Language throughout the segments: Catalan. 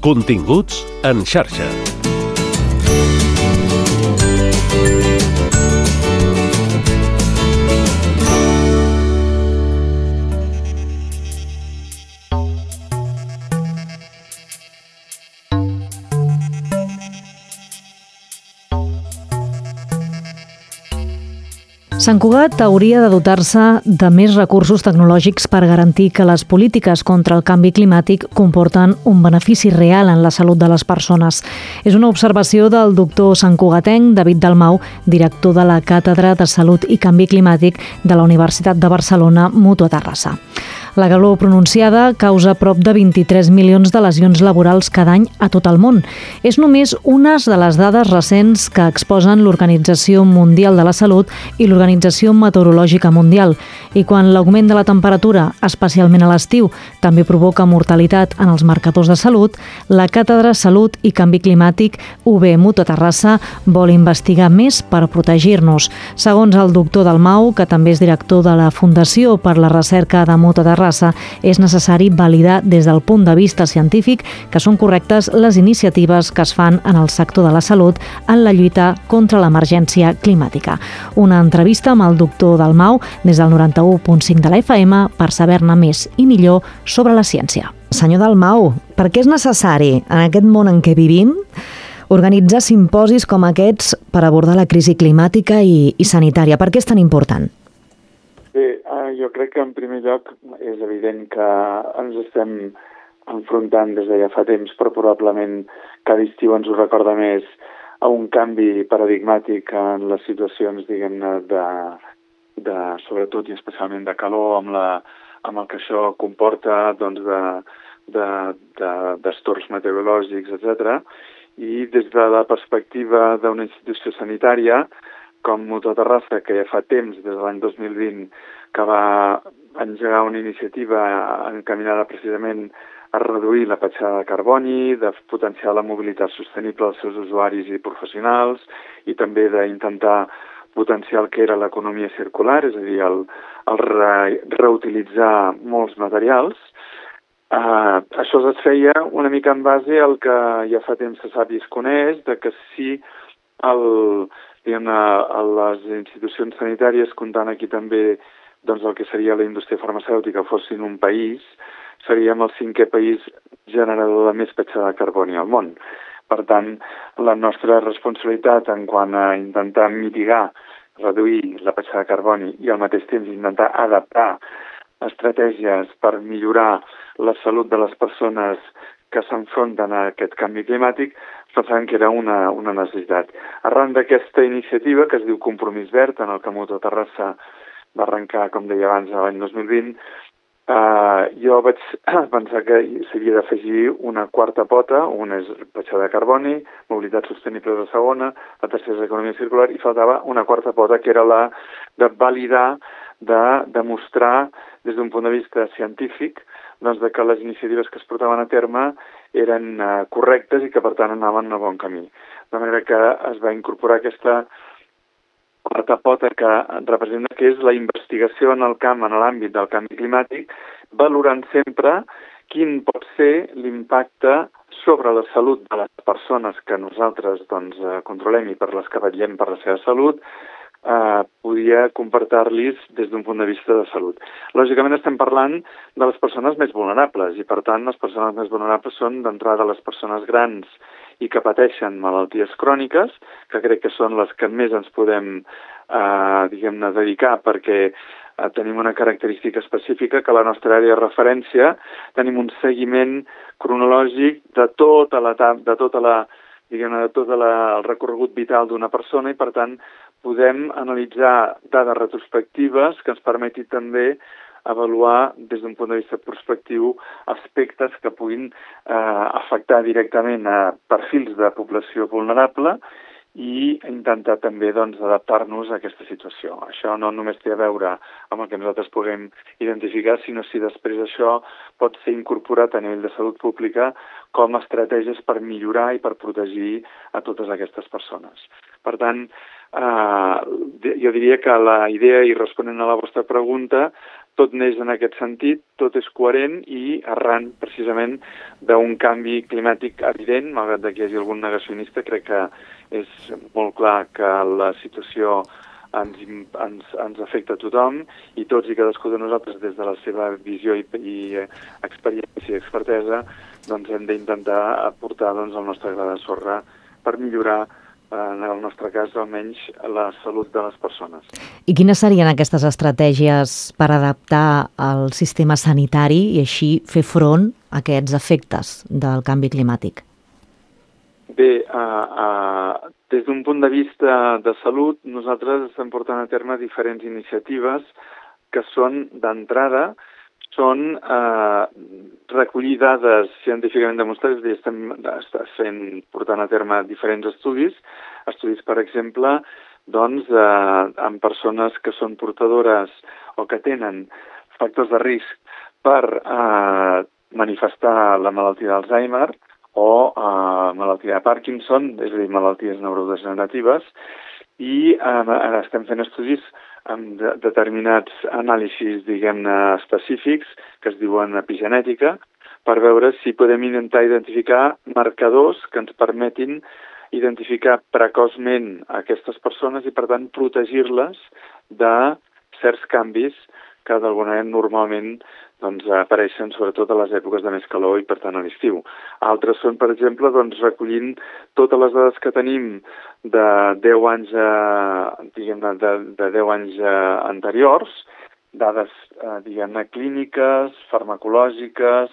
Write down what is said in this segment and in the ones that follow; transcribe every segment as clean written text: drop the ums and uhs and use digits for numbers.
Continguts en xarxa. Sant Cugat hauria de dotar-se de més recursos tecnològics per garantir que les polítiques contra el canvi climàtic comporten un benefici real en la salut de les persones. És una observació del doctor santcugatenc David Dalmau, director de la Càtedra de Salut i Canvi Climàtic de la Universitat de Barcelona, Mutua Terrassa. La calor pronunciada causa prop de 23 milions de lesions laborals cada any a tot el món. És només una de les dades recents que exposen l'Organització Mundial de la Salut i l'Organització Meteorològica Mundial. I quan l'augment de la temperatura, especialment a l'estiu, també provoca mortalitat en els marcadors de salut, la Càtedra Salut i Canvi Climàtic UB Mutua Terrassa vol investigar més per protegir-nos. Segons el doctor Dalmau, que també és director de la Fundació per la Recerca de Mutua Terrassa, és necessari validar des del punt de vista científic que són correctes les iniciatives que es fan en el sector de la salut en la lluita contra l'emergència climàtica. Una entrevista amb el doctor Dalmau des del 91.5 de la FM per saber-ne més i millor sobre la ciència. Senyor Dalmau, per què és necessari en aquest món en què vivim organitzar simposis com aquests per abordar la crisi climàtica i sanitària? Per què és tan important? Bé, jo crec que en primer lloc és evident que ens estem enfrontant des de ja fa temps, però probablement cada estiu ens ho recorda més, a un canvi paradigmàtic en les situacions, diguem-ne, sobretot i especialment de calor, amb el que això comporta, doncs, d'estors meteorològics, etc. I des de la perspectiva d'una institució sanitària, com Mutua Terrassa, que ja fa temps, des de l'any 2020, que va engegar una iniciativa encaminada precisament a reduir la petjada de carboni, de potenciar la mobilitat sostenible dels seus usuaris i professionals i també d'intentar potenciar el que era l'economia circular, és a dir, el reutilitzar molts materials. Això es feia una mica en base al que ja fa temps se sap i es coneix, de que si les institucions sanitàries, comptant aquí també doncs, el que seria la indústria farmacèutica, fossin un país, seríem el 5è país generador de més petjada de carboni al món. Per tant, la nostra responsabilitat en quant a intentar mitigar, reduir la petjada de carboni i al mateix temps intentar adaptar estratègies per millorar la salut de les persones que s'enfronten a aquest canvi climàtic, pensàvem que era una necessitat. Arran d'aquesta iniciativa, que es diu Compromís Verd, en el que Mutua Terrassa va arrencar, com deia abans, l'any 2020, jo vaig pensar que s'havia d'afegir una quarta pota, una és petjada de carboni, mobilitat sostenible de segona, la tercera és economia circular, i faltava una quarta pota, que era la de validar, de demostrar des d'un punt de vista científic doncs, que les iniciatives que es portaven a terme eren correctes i que, per tant, anaven en el bon camí. De manera que es va incorporar aquesta quarta pota que representa que és la investigació en el camp, en l'àmbit del canvi climàtic, valorant sempre quin pot ser l'impacte sobre la salut de les persones que nosaltres controlem i per les que vetllem per la seva salut, podia comportar-los des d'un punt de vista de salut. Lògicament estem parlant de les persones més vulnerables i, per tant, les persones més vulnerables són d'entrada les persones grans i que pateixen malalties cròniques, que crec que són les que més ens podem, diguem-ne, dedicar perquè tenim una característica específica que a la nostra àrea de referència tenim un seguiment cronològic de tot el recorregut vital d'una persona i, per tant, podem analitzar dades retrospectives que ens permeti també avaluar des d'un punt de vista prospectiu aspectes que puguin afectar directament a perfils de població vulnerable i intentar també adaptar-nos a aquesta situació. Això no només té a veure amb el que nosaltres puguem identificar, sinó si després això pot ser incorporat a nivell de salut pública com a estratègies per millorar i per protegir a totes aquestes persones. Per tant, jo diria que la idea, i responent a la vostra pregunta, tot neix en aquest sentit, tot és coherent i arran precisament d'un canvi climàtic evident, malgrat que hi hagi algun negacionista, crec que és molt clar que la situació ens afecta a tothom i tots i cadascú de nosaltres des de la seva visió i experiència i expertesa doncs hem d'intentar aportar el nostre gra de sorra per millorar en el nostre cas, almenys, la salut de les persones. I quines serien aquestes estratègies per adaptar el sistema sanitari i així fer front a aquests efectes del canvi climàtic? Bé, des d'un punt de vista de salut, nosaltres estem portant a terme diferents iniciatives que són, d'entrada, recollir dades científicament demostrades, és a dir, estem portant a terme diferents estudis, per exemple, doncs, amb persones que són portadores o que tenen factors de risc per manifestar la malaltia d'Alzheimer o malaltia de Parkinson, és a dir, malalties neurodegeneratives, i ara estem fent estudis amb determinats anàlisis, diguem-ne, específics, que es diuen epigenètica, per veure si podem intentar identificar marcadors que ens permetin identificar precoçment aquestes persones i, per tant, protegir-les de certs canvis que d'alguna manera normalment apareixen sobretot a les èpoques de més calor i, per tant, a l'estiu. Altres són, per exemple, recollint totes les dades que tenim de 10 anys, de 10 anys anteriors, dades, diguem-ne, clíniques, farmacològiques,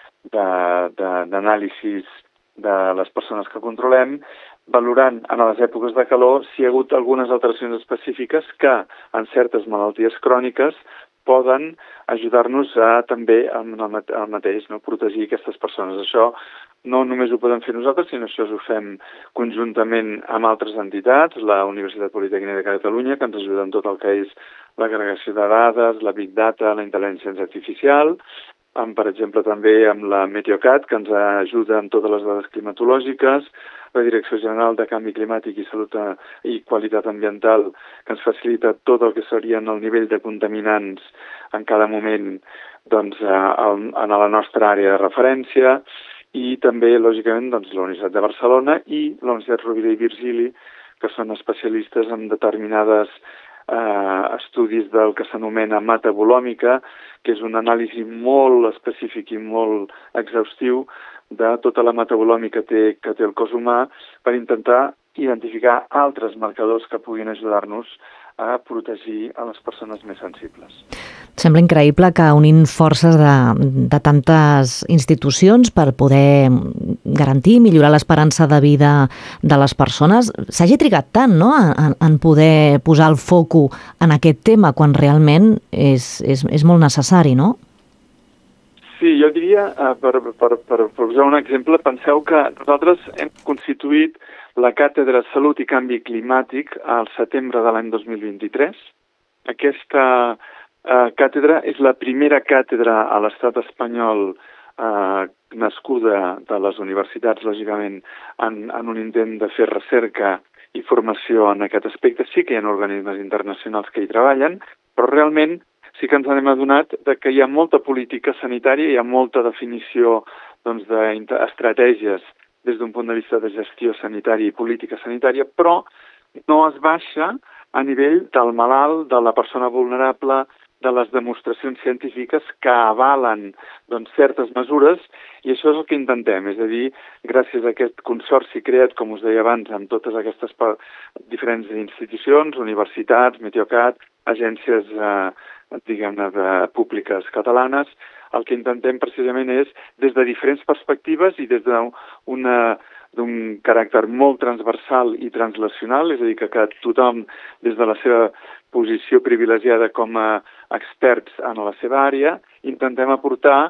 d'anàlisis de les persones que controlem, valorant en les èpoques de calor si hi ha hagut algunes alteracions específiques que, en certes malalties cròniques, poden ajudar-nos a també el mateix, protegir aquestes persones. Això no només ho podem fer nosaltres, sinó que ho fem conjuntament amb altres entitats, la Universitat Politècnica de Catalunya, que ens ajuda en tot el que és l'agregació de dades, la Big Data, la intel·ligència artificial, per exemple també amb la Meteocat, que ens ajuda en totes les dades climatològiques, la Direcció General de Canvi Climàtic i Salut i Qualitat Ambiental, que ens facilita tot el que serien el nivell de contaminants en cada moment en la nostra àrea de referència, i també, lògicament, la Universitat de Barcelona i la Universitat Rovira i Virgili, que són especialistes en determinades estudis del que s'anomena metabolòmica, que és un anàlisi molt específic i molt exhaustiu de tota la metabolòmica que té el cos humà per intentar identificar altres marcadors que puguin ajudar-nos a protegir a les persones més sensibles. Sembla increïble que unint forces de tantes institucions per poder garantir i millorar l'esperança de vida de les persones s'hagi trigat tant, no?, en poder posar el foco en aquest tema quan realment és molt necessari, no? Sí, jo diria, per posar un exemple, penseu que nosaltres hem constituït la Càtedra Salut i Canvi Climàtic al setembre de l'any 2023. Aquesta càtedra és la primera càtedra a l'estat espanyol nascuda de les universitats, lògicament, en un intent de fer recerca i formació en aquest aspecte. Sí que hi ha organismes internacionals que hi treballen, però realment sí que ens hem adonat que hi ha molta política sanitària, hi ha molta definició d'estratègies des d'un punt de vista de gestió sanitària i política sanitària, però no es baixa a nivell del malalt, de la persona vulnerable, de les demostracions científiques que avalen certes mesures, i això és el que intentem, és a dir, gràcies a aquest consorci creat, com us deia abans, amb totes aquestes diferents institucions, universitats, Meteocat, agències, diguem-ne, públiques catalanes, el que intentem precisament és, des de diferents perspectives i des d'un caràcter molt transversal i translacional, és a dir, que tothom, des de la seva posició privilegiada com a experts en la seva àrea, intentem aportar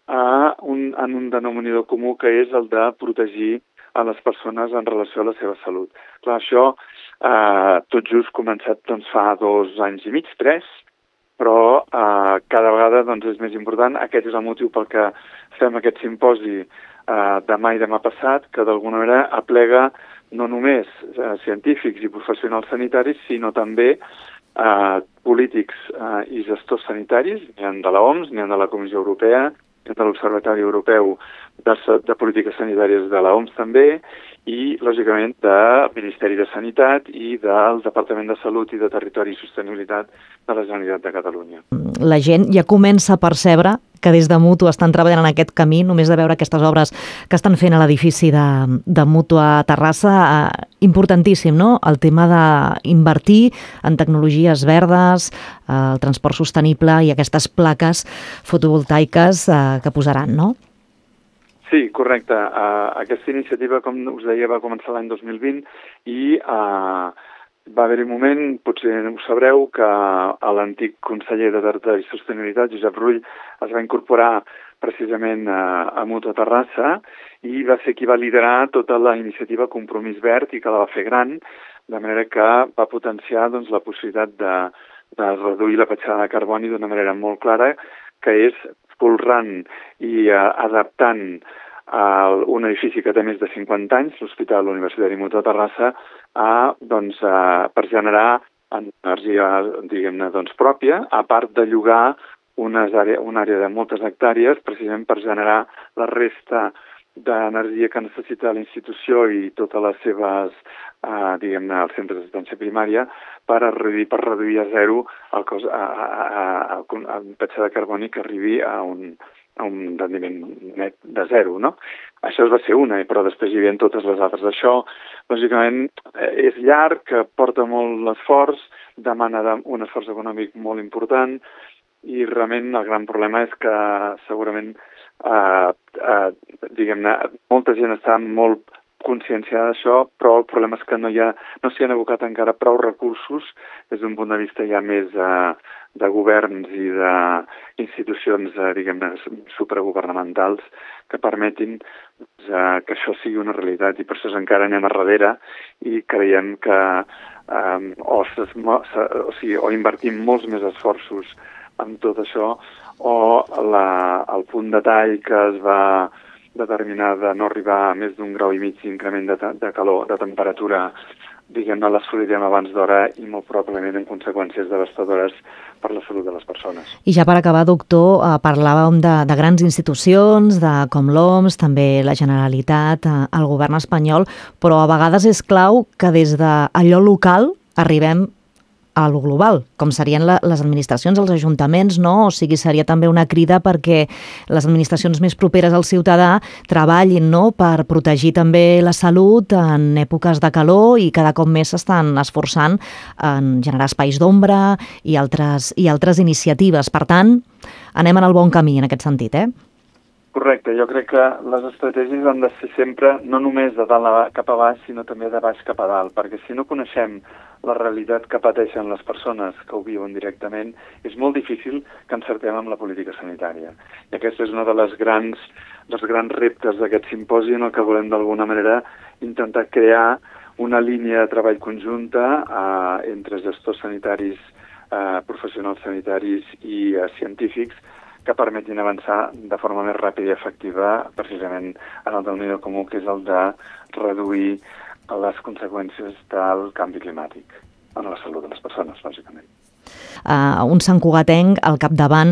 en un denominador comú que és el de protegir a les persones en relació a la seva salut. Clar, això tot just començat fa 2 anys i mig, 3, però cada vegada és més important. Aquest és el motiu pel que fem aquest simposi demà i demà passat, que d'alguna manera aplega no només científics i professionals sanitaris, sinó també polítics i gestors sanitaris, n'hi ha de l'OMS, n'hi ha de la Comissió Europea, n'hi ha de l'Observatori Europeu de Polítiques Sanitàries de l'OMS també, i, lògicament, del Ministeri de Sanitat i del Departament de Salut i de Territori i Sostenibilitat de la Generalitat de Catalunya. La gent ja comença a percebre que des de Mutu estan treballant en aquest camí, només de veure aquestes obres que estan fent a l'edifici de Mutu a Terrassa. Importantíssim, no?, el tema d'invertir en tecnologies verdes, el transport sostenible i aquestes plaques fotovoltaiques que posaran, no? Sí, correcte. Aquesta iniciativa, com us deia, va començar l'any 2020 i va haver-hi un moment, potser ho sabreu, que l'antic conseller de Territori i Sostenibilitat, Josep Rull, es va incorporar precisament a Mutu a Terrassa i va ser qui va liderar tota la iniciativa Compromís Verd i que la va fer gran, de manera que va potenciar la possibilitat de reduir la petjada de carboni d'una manera molt clara, que és folrant i adaptant un edifici que té més de 50 anys, l'Hospital Universitari Mutu a Terrassa, per generar energia, diguem-ne, pròpia, a part de llogar una àrea de moltes hectàrees, precisament per generar la resta d'energia que necessita la institució i totes les seves, diguem-ne, els centres d'assistència primària, per reduir a zero el petjada de carboni que arribi a un rendiment net de zero, no? Això va ser una, però després hi havia totes les altres. Això, lògicament, és llarg, que porta molt l'esforç, demana un esforç econòmic molt important i realment el gran problema és que segurament, diguem-ne, molta gent està molt conscienciada d'això, però el problema és que no s'hi han abocat encara prou recursos des d'un punt de vista ja més de governs i d'institucions, diguem-ne, supragovernamentals que permetin que això sigui una realitat, i per això encara anem a darrere i creiem que o invertim molts més esforços en tot això, o el punt de tall que es va determinar de no arribar a més d'1,5 graus d'increment de calor, de temperatura, diguem-ne, l'assolirem abans d'hora i molt probablement amb conseqüències devastadores per la salut de les persones. I ja per acabar, doctor, parlàvem de grans institucions, com l'OMS, també la Generalitat, el govern espanyol, però a vegades és clau que des d'allò local arribem a lo global, com serien les administracions, els ajuntaments, no? O sigui, seria també una crida perquè les administracions més properes al ciutadà treballin, no?, per protegir també la salut en èpoques de calor, i cada cop més s'estan esforçant en generar espais d'ombra i altres iniciatives. Per tant, anem en el bon camí en aquest sentit, Correcte, jo crec que les estratègies han de ser sempre no només de dalt cap a baix, sinó també de baix cap a dalt, perquè si no coneixem la realitat que pateixen les persones que ho viuen directament, és molt difícil que encertem amb la política sanitària. I aquest és un dels grans reptes d'aquest simposi, en el que volem d'alguna manera intentar crear una línia de treball conjunta entre gestors sanitaris, professionals sanitaris i científics, que permetin avançar de forma més ràpida i efectiva precisament en el denominador comú, que és el de reduir les conseqüències del canvi climàtic en la salut de les persones, lògicament. Un santcugatenc al capdavant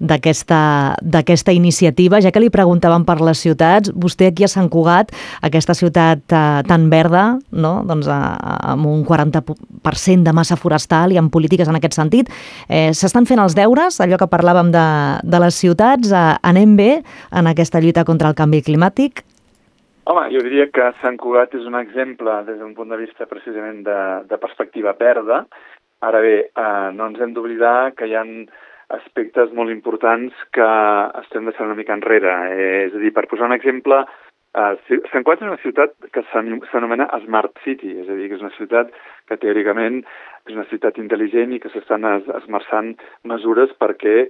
d'aquesta iniciativa. Ja que li preguntàvem per les ciutats, vostè aquí a Sant Cugat, aquesta ciutat tan verda, no?, doncs amb un 40% de massa forestal i amb polítiques en aquest sentit, s'estan fent els deures, allò que parlàvem de les ciutats, anem bé en aquesta lluita contra el canvi climàtic? Home, jo diria que Sant Cugat és un exemple des d'un punt de vista precisament de perspectiva verda. Ara bé, no ens hem d'oblidar que hi ha aspectes molt importants que estem deixant una mica enrere. És a dir, per posar un exemple, Sant Cugat és una ciutat que s'anomena Smart City, és a dir, que és una ciutat que teòricament és una ciutat intel·ligent i que s'estan esmerçant mesures perquè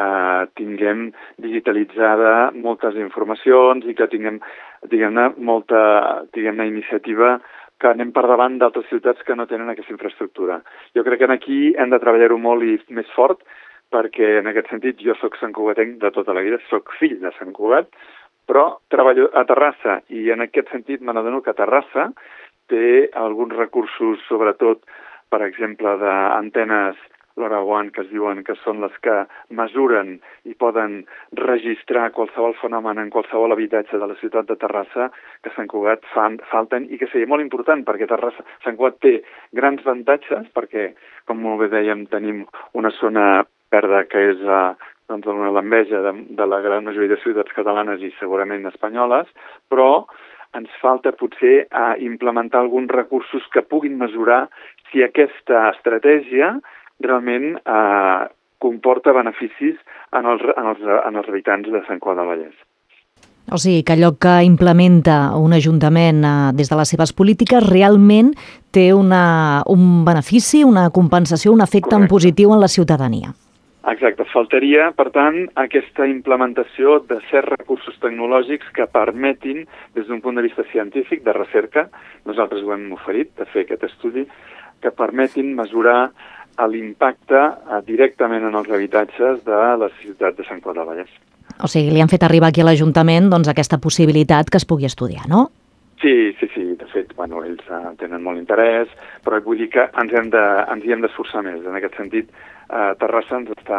tinguem digitalitzada moltes informacions i que tinguem, diguem-ne, molta iniciativa, que anem per davant d'altres ciutats que no tenen aquesta infraestructura. Jo crec que aquí hem de treballar-ho molt i més fort, perquè en aquest sentit jo soc santcugatenc de tota la vida, soc fill de Sant Cugat, però treballo a Terrassa i en aquest sentit me n'adono que Terrassa té alguns recursos, sobretot per exemple, d'antenes LoRaWAN, que es diuen que són les que mesuren i poden registrar qualsevol fenomen en qualsevol habitatge de la ciutat de Terrassa, que a Sant Cugat falten i que seria molt important, perquè Sant Cugat té grans avantatges, perquè, com molt bé dèiem, tenim una zona verda que és l'enveja de la gran majoria de ciutats catalanes i segurament espanyoles, però ens falta potser implementar alguns recursos que puguin mesurar si aquesta estratègia realment comporta beneficis en els habitants de Sant Cugat del Vallès. O sigui, que allò que implementa un ajuntament des de les seves polítiques realment té un benefici, una compensació, un efecte en positiu en la ciutadania. Exacte. Faltaria, per tant, aquesta implementació de certs recursos tecnològics que permetin, des d'un punt de vista científic, de recerca, nosaltres ho hem oferit, de fer aquest estudi, que permetin mesurar l'impacte directament en els habitatges de la ciutat de Sant Cugat del Vallès. O sigui, li han fet arribar aquí a l'Ajuntament aquesta possibilitat que es pugui estudiar, no? Sí. De fet, ells tenen molt interès, però vull dir que ens hi hem d'esforçar més. En aquest sentit, Terrassa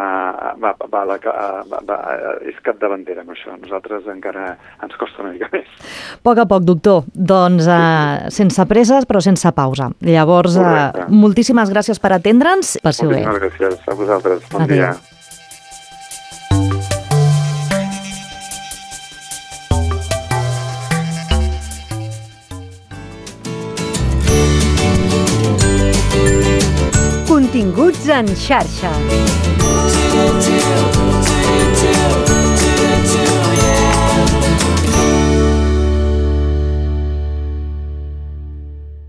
és capdavantera amb això. Nosaltres encara ens costa una mica més. A poc, doctor. Doncs sense presses, però sense pausa. Llavors, moltíssimes gràcies per atendre'ns. Passeu bé. Moltíssimes gràcies a vosaltres. Bon dia. Continguts en xarxa.